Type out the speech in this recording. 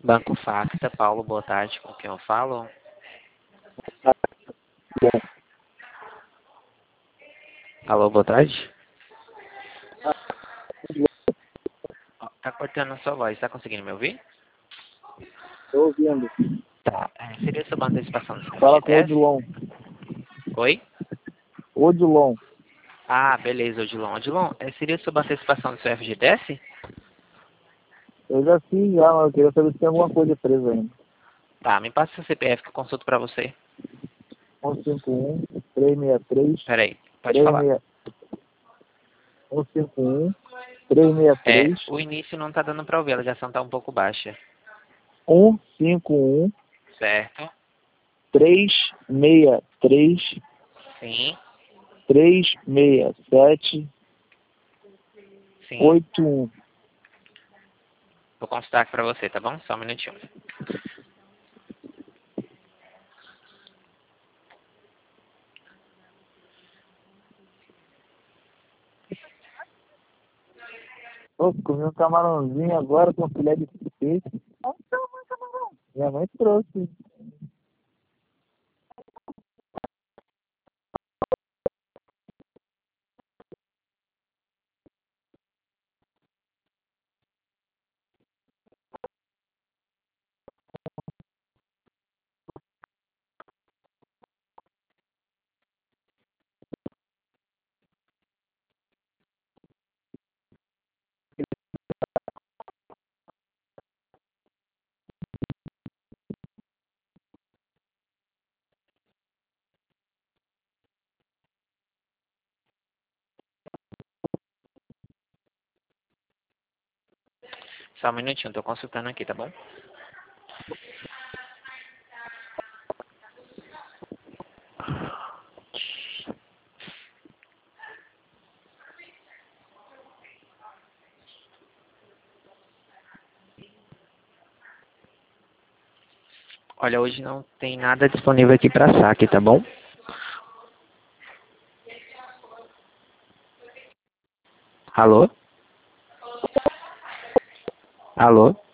Banco Facta, Paulo, boa tarde, com quem eu falo? Alô, boa tarde? Tá cortando a sua voz, tá conseguindo me ouvir? Tô ouvindo. Tá, seria sobre a antecipação do Fala com o FGTS? Odilon. Oi? Odilon. Ah, beleza, Odilon. Odilon, seria sobre a antecipação do seu FGTS? Eu já fiz já, mas eu queria saber se tem alguma coisa presa ainda. Tá, me passa seu CPF que eu consulto pra você. 151 363 Peraí, pode falar. 36 151 363 O início não tá dando pra ouvir, a ligação tá um pouco baixa. 151 Certo? 363 Sim, 367 sim. 81. Vou consultar aqui pra você, tá bom? Só um minutinho. Ô, comi um camarãozinho agora com filé de peixe. Minha mãe trouxe. Só um minutinho, tô consultando aqui, tá bom? Olha, hoje não tem nada disponível aqui pra saque, tá bom? Alô? Alô?